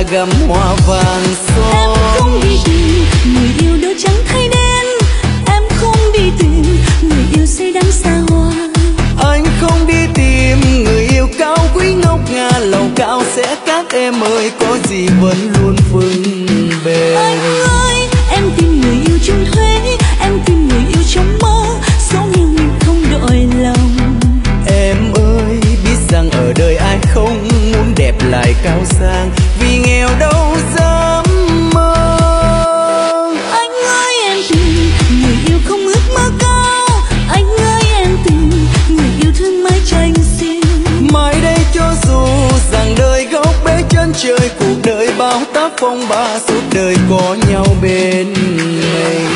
gắm hoa vàng son. Em không đi tìm người yêu đâu chẳng thấy đến, em không đi tìm người yêu say đắm xa hoa. Anh không đi tìm người yêu cao quý ngốc ngà, lầu cao sẽ cát em ơi, có gì vẫn luôn vững bền. Anh ơi, em tìm người yêu chung thuế, em tìm người yêu trong mơ, dẫu nhưng không đổi lòng. Em ơi, biết rằng ở đời ai không muốn đẹp lại cao sang, vì nghèo đâu dám mơ. Anh ơi, em tìm người yêu không ước mơ cao, anh ơi em tìm người yêu thương mái tranh xiên. Mai đây cho dù rằng đời góc bế chân trời, cuộc đời bao tác phong ba, suốt đời có nhau bên mình.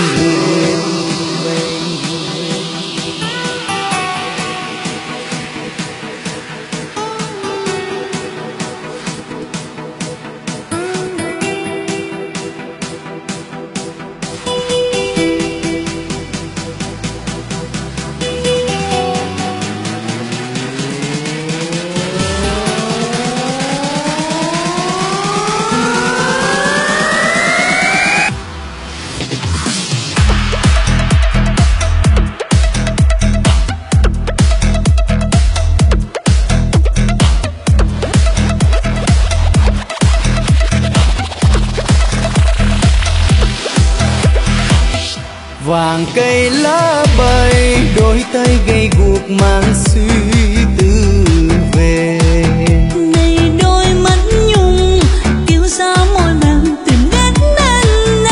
Vàng cây lá bay, đôi tay gầy guộc mang suy tư về. Này đôi mắt nhung kêu ra môi màng tìm đến bên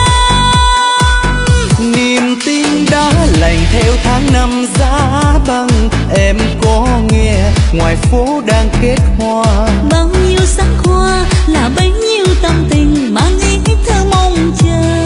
em. Niềm tin đã lành theo tháng năm giá băng, em có nghe ngoài phố đang kết hoa. Bao nhiêu sắc hoa là bấy nhiêu tâm tình mang ý thơ mong chờ.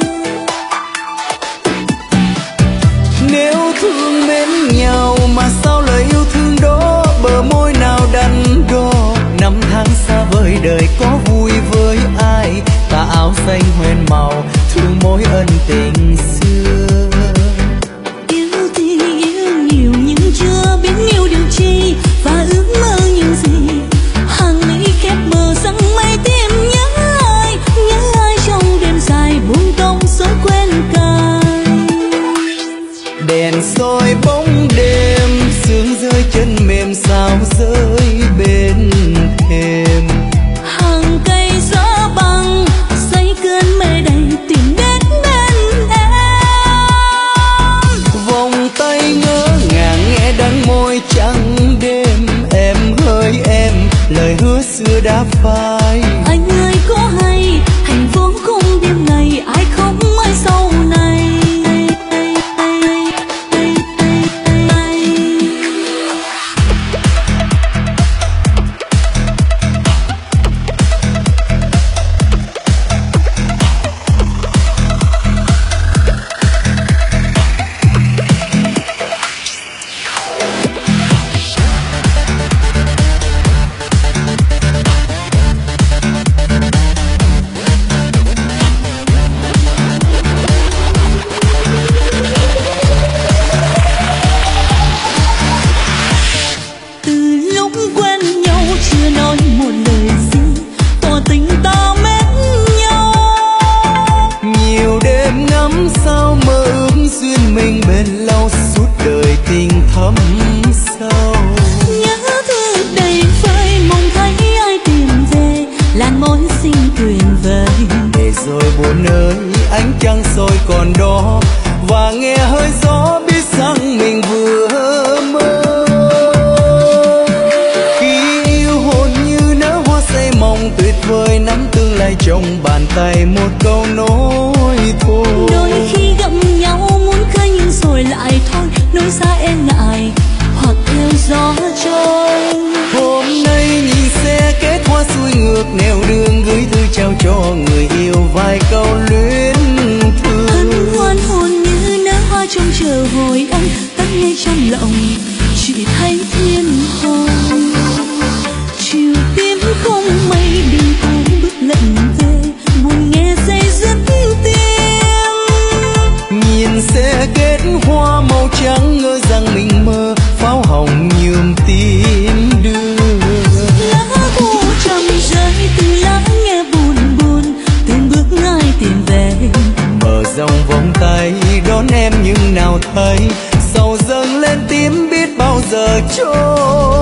Nếu thương mến nhau mà sao lời yêu thương đó bờ môi nào đắn đo. Năm tháng xa vời đời có vui với ai, tà áo xanh hoen màu thương mối ân tình xưa. Yêu thì yêu nhiều nhưng chưa biết yêu điều chi, và ước mơ những gì hàng mi khép mờ rằng mây tìm nhớ ai trong đêm dài buông tông số quen cài. Đèn soi bóng đêm, sương rơi chân mềm sao rơi bên thềm. Hàng cây gió băng xây cơn mê đầy tìm đến bên em. Vòng tay ngỡ ngàng nghe đắng môi trắng đêm, em hỡi em lời hứa xưa đã phai. Anh ơi có hay hạnh phúc không đêm ngày ai không mai sau này. buồn ơi ánh trăng soi còn đó, và nghe hơi gió biết rằng mình vừa mơ. Khi yêu hồn như nở hoa say mộng tuyệt vời, nắm tương lai trong bàn tay một câu nói thôi. Đôi khi gặp nhau muốn khơi nhưng rồi lại thôi, nỗi xa e ngại hoặc theo gió trôi. Hôm nay nhìn xe kết hoa xuôi ngược nẻo đường, gửi thư trao cho người yêu vài câu luyến thương. Hân hoan hồn như nở hoa trong chờ hồi âm, tắt ngay trong lòng chỉ thấy thiên hồn. Chiều tím không mây đêm ôm bước lệnh về, buồn nghe dây dứt tim. Nhìn xe kết hoa màu trắng, ngỡ rằng mình mơ pháo hồng nhuộm tim đưa. Lá thu trầm rơi từ lá nghe cho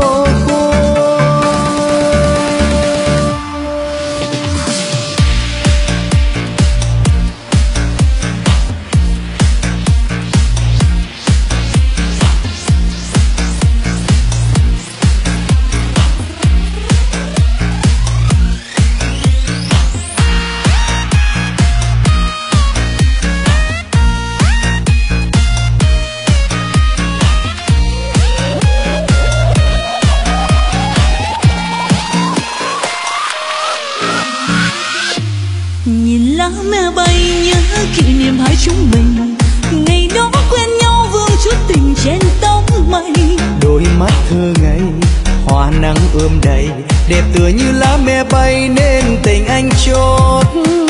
mẹ bay nhớ kỷ niệm hai chúng mình, ngày đó quen nhau vương chút tình trên tóc mây. Đôi mắt thơ ngây hoa nắng ươm đầy, đẹp tựa như lá me bay nên tình anh chót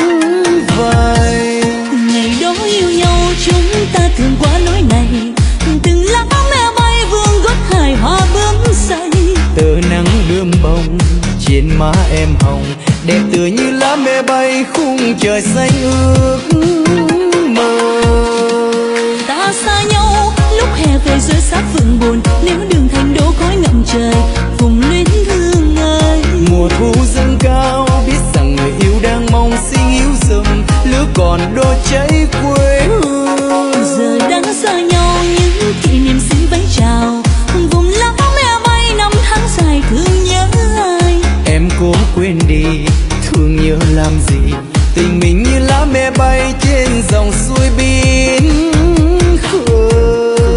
vay. Ngày đó yêu nhau chúng ta thường qua lối này, từng lá me bay vương gót hài hoa bướm say. Tờ nắng đơm bông trên má em hồng, đẹp tựa như lá me bay khung trời xanh ước mơ. Ta xa nhau lúc hè về rơi sát vườn buồn, nếu đường thành đổ khói ngậm trời vùng luyến thương ơi. Mùa thu dâng cao biết rằng người yêu đang mong xin yêu dùm, lửa còn đốt cháy quê hương. Giờ đã xa nhau những kỷ niệm xin váy chào, vùng lá me bay năm tháng dài thương nhớ ai. Em cố quên đi thương nhớ làm gì, tình mình như lá me bay trên dòng suối biển khơi.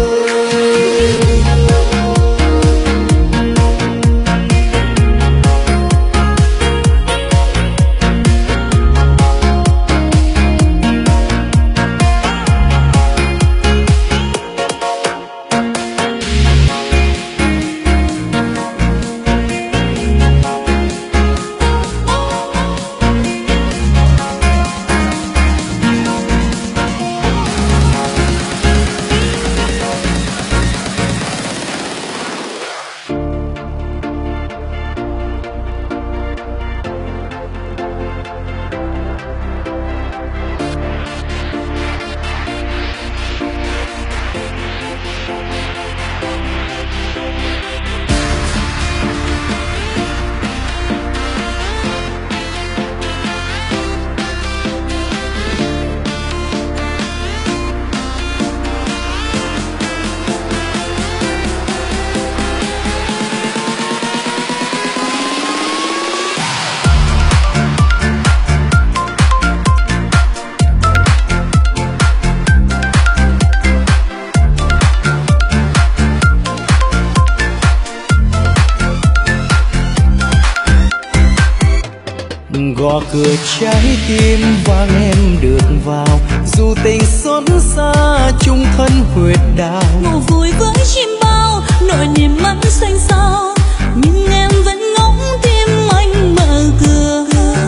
Gõ cửa trái tim vang em được vào, dù tình xót xa chung thân huyệt đào. Ngủ vui với chim bao nỗi niềm mắt xanh xao, nhưng em vẫn ngóng tim anh mở cửa.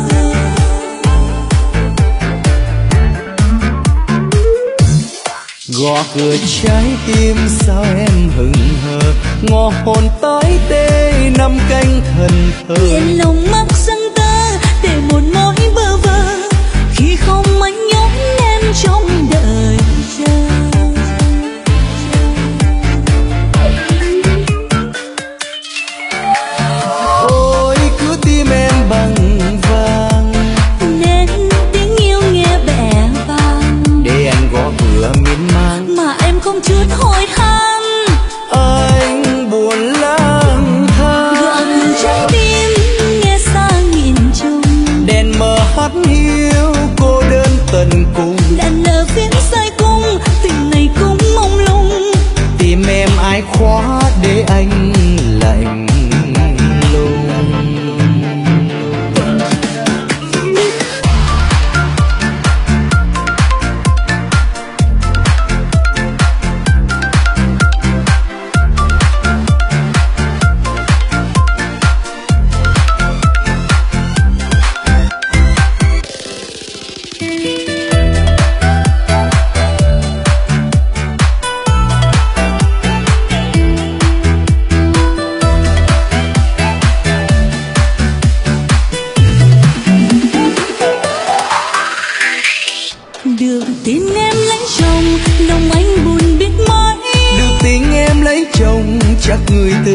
Gõ cửa trái tim sao em hững hờ, ngõ hồn tái tê năm canh thần thờ. Yên lòng mắt sân tơ để một mối bơ vơ, khi không anh nhốt em trong đời chờ. Ôi cứ tim em bằng vàng, nên tiếng yêu nghe bẽ vang, để anh gõ cửa miên man mà em không chút hối hận. Anh buồn lang thang Gõ cửa trái tim nghe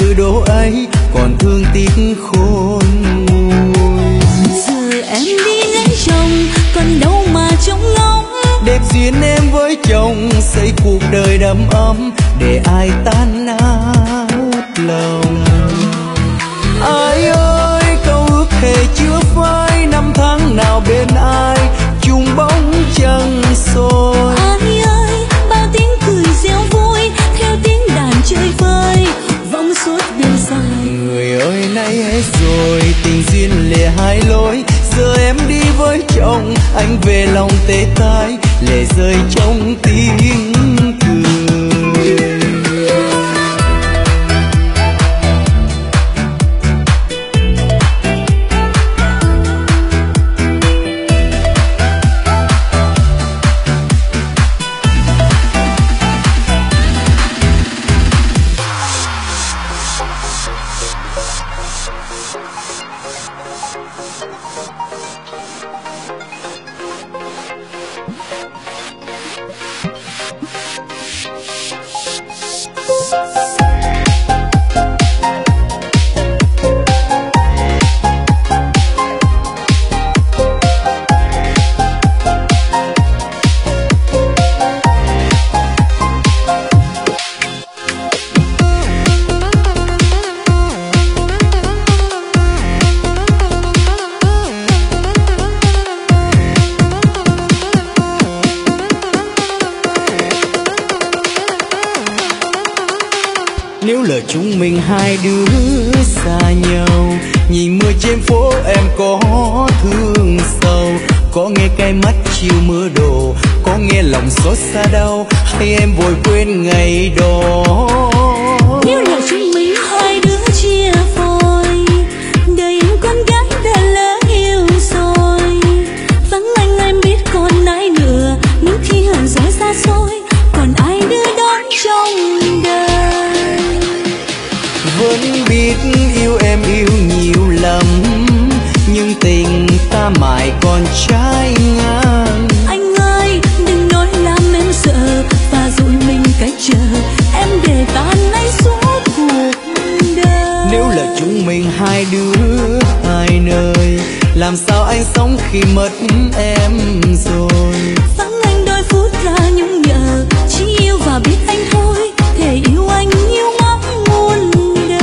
từ độ ấy còn thương tiếc khôn nguôi. Giờ em đi lấy chồng còn đâu mà trông ngóng, đẹp duyên em với chồng xây cuộc đời đầm ấm để ai tan nát lòng. Ai ơi câu ước thề chưa phai, năm tháng nào bên ai chung bóng trăng soi. Ai ơi bao tiếng cười reo vui theo tiếng đàn chơi vơi vọng suốt đêm dài. Người ơi nay hết rồi tình duyên lìa hai lối, giờ em đi với chồng anh về lòng tê tái lệ rơi trong tiếng cười. Nếu lỡ chúng mình hai đứa xa nhau, nhìn mưa trên phố em có thương sâu, có nghe cay mắt chiều mưa đổ, có nghe lòng xót xa đau, hay em vội quên ngày đó. Nếu lỡ chúng mình hai đứa chia phôi, đời em con gái đã lỡ yêu rồi, vắng anh em biết còn ai nữa, những khi hờn dỗi xa xôi còn ai đưa đón trong đời. Vẫn biết yêu em yêu nhiều lắm, nhưng tình ta mãi còn trái ngang. Anh ơi đừng nói làm em sợ và rồi mình cách chờ em để tan anh suốt cuộc đời. Nếu là chúng mình hai đứa hai nơi, làm sao anh sống khi mất em rồi. Vắng anh đôi phút là nhung nhớ, chỉ yêu và biết anh thôi, thể yêu anh yêu mãi muôn đời.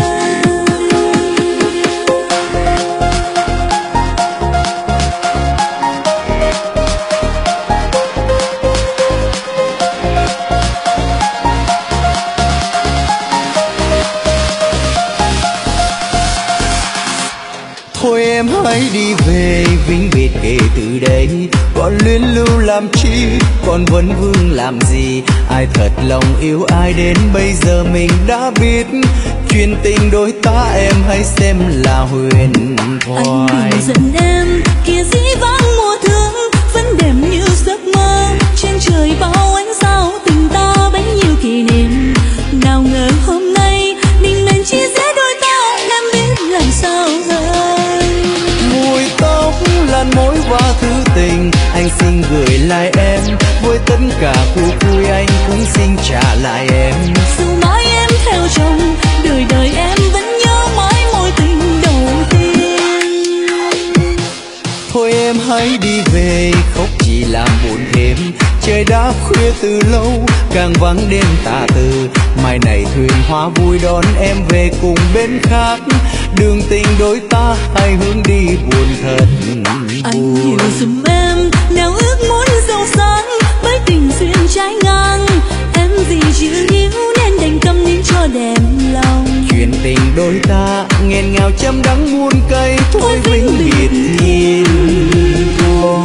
Thôi em hãy đi về vĩnh biệt kể từ đây, còn luyến lưu làm chi, còn vấn vương làm gì. Ai thật lòng yêu ai đến bây giờ mình đã biết, chuyện tình đôi ta em hãy xem là huyền thoại. Anh đừng giận em, kia dĩ vãng mùa thương vẫn đẹp như giấc mơ, trên trời bao ánh sao tình ta bấy nhiêu kỷ niệm. Nào ngờ hôm nay định mệnh chia rẽ đôi ta, em biết làm sao rồi. Mùi tóc làn mối và thứ tình anh xin gửi lại em, với tất cả cuộc vui anh cũng xin trả lại em. Dù mãi em theo chồng, đời đời em vẫn nhớ mãi mối tình đầu tiên. Thôi em hãy đi về khóc chỉ làm buồn thêm, trời đã khuya từ lâu càng vắng đêm tà từ. Mai này thuyền hoa vui đón em về cùng bên khác, đường tình đôi ta hai hướng đi buồn thật Anh hiểu buồn. giùm em nào ước muốn giàu sang với tình duyên trái ngang, em vì chưa yêu nên đành câm nín cho đẹp lòng. Chuyện tình đôi ta nghẹn ngào trăm đắng muôn cây, thôi vĩnh biệt nhìn thôi.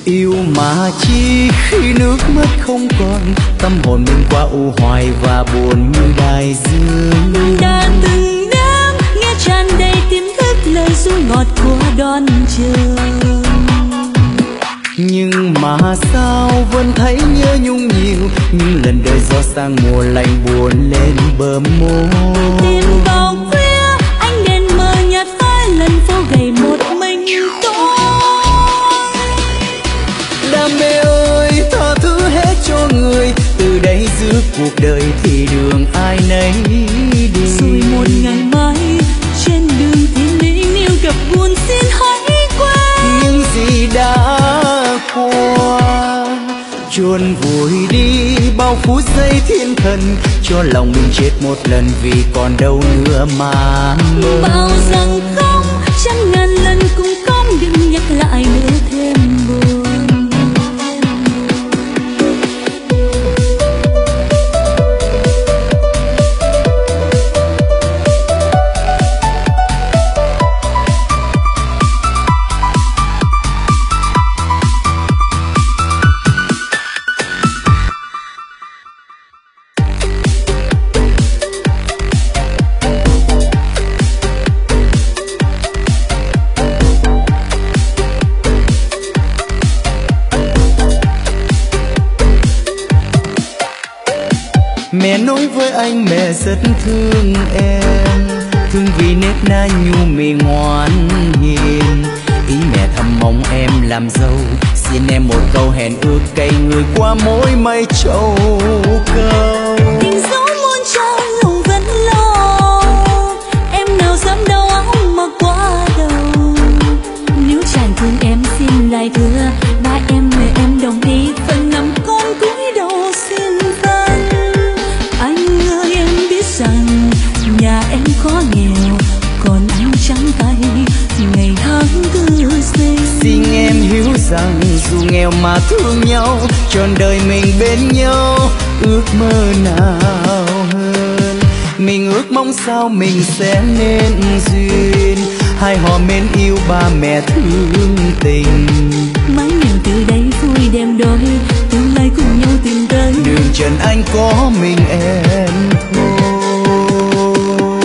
Yêu mà chi khi nước mắt không còn, tâm hồn mình qua u hoài và buồn như đại dương. Đã từng đêm nghe tràn đầy tiếng thức lời ru ngọt của đón chờ, nhưng mà sao vẫn thấy nhớ nhung nhiều, những lần đời gió sang mùa lạnh buồn lên bờ môi. tìm vào khuya ánh đèn mờ nhạt phai lần phố gầy một mình tôi. Đam mê ơi tha thứ hết cho người, từ đây giữa cuộc đời thì đường ai nấy đi. Rồi một ngày mai trên đường tìm mình yêu gặp buồn xin hãy quên những gì đã qua, chôn vùi đi bao phút giây thiên thần, cho lòng mình chết một lần vì còn đâu nữa mà mơ. bảo rằng không, trăm ngàn lần cũng không, đừng nhắc lại nữa thêm buồn. Mẹ nói với anh mẹ rất thương em, thương vì nết na nhu mì ngoan hiền. Ý mẹ thầm mong em làm dâu, xin em một câu hẹn ước cây người qua mỗi mây châu câu. Tình dấu muôn trang lòng vẫn lo, em nào dám đau áo mà quá đầu. Nếu chàng thương em xin lại thưa, ba em mời em đồng ý, phần nằm con cúi đầu xin phân. Anh ơi em biết rằng nhà em khó nghèo, còn anh trắng tay ngày tháng cứ sinh. Xin em hiểu rằng dù nghèo mà thương nhau, trọn đời mình bên nhau, ước mơ nào hơn. Mình ước mong sao mình sẽ nên duyên, hai họ mến yêu ba mẹ thương tình. Mái nhìn từ đây vui đem đôi, tương lai cùng nhau tìm tới. Đường trần anh có mình em